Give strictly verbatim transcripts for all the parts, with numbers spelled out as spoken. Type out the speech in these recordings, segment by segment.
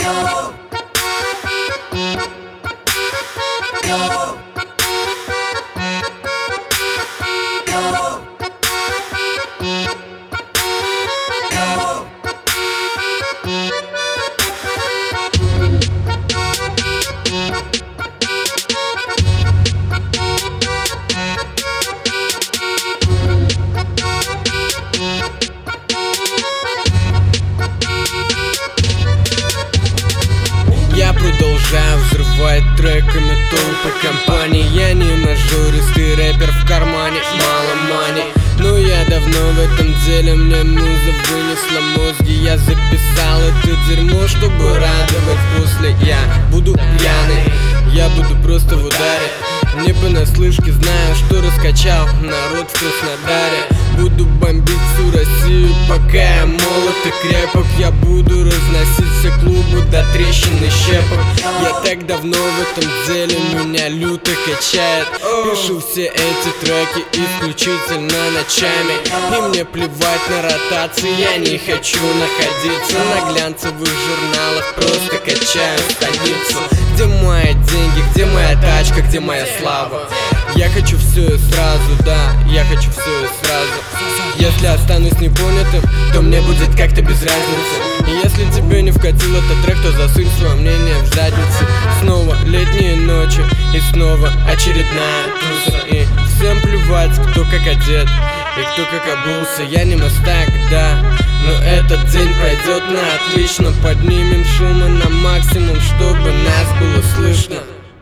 Я продолжаю взрывать треками толпы компаний. Я не мажористый рэпер в кармане, мало мани. Но я давно в этом деле, мне муза вынесла мозги. Я записал это дерьмо, чтобы радовать после. Я буду пьяный, я буду просто в ударе. Не понаслышке знаю, что раскачал народ в Краснодаре. Буду бомбить всю Россию, пока я молод и крепок. Я буду разносить все клубы до трещин и щепок. Я так давно в этом деле, меня люто качает. Пишу все эти треки исключительно ночами. И мне плевать на ротации, я не хочу находиться на глянцевых журналах. Просто качаю страницу. Где мои деньги, где моя тачка, где моя слава? Я хочу все и сразу, да, я хочу все и сразу. Если останусь непонятым, то мне будет как-то без разницы. И если тебе не вкатил этот трек, то засунь свое мнение в задницу. Снова летние ночи и снова очередная туса. И всем плевать, кто как одет и кто как обулся. Я не мастак, да, но этот день пройдет на отлично. Поднимем шумы на максимум, чтобы нас было слышно.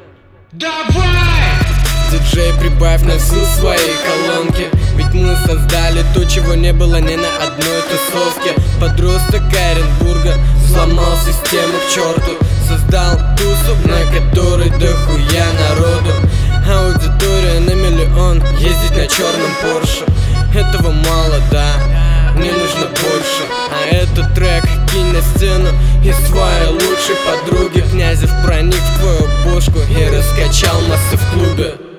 Давай! Диджей, прибавь на всю свои колонки. Ведь мы создали то, чего не было ни на одной тусовке. Подросток Оренбурга взломал систему к черту. Создал тусу, на которой дохуя народу. Аудитория на миллион, ездить на черном Порше. Этого мало, да, мне нужно больше. А этот трек кинь на стену и своей лучшей подруги. Князев проник в твою бошку и раскачал массы в клубе.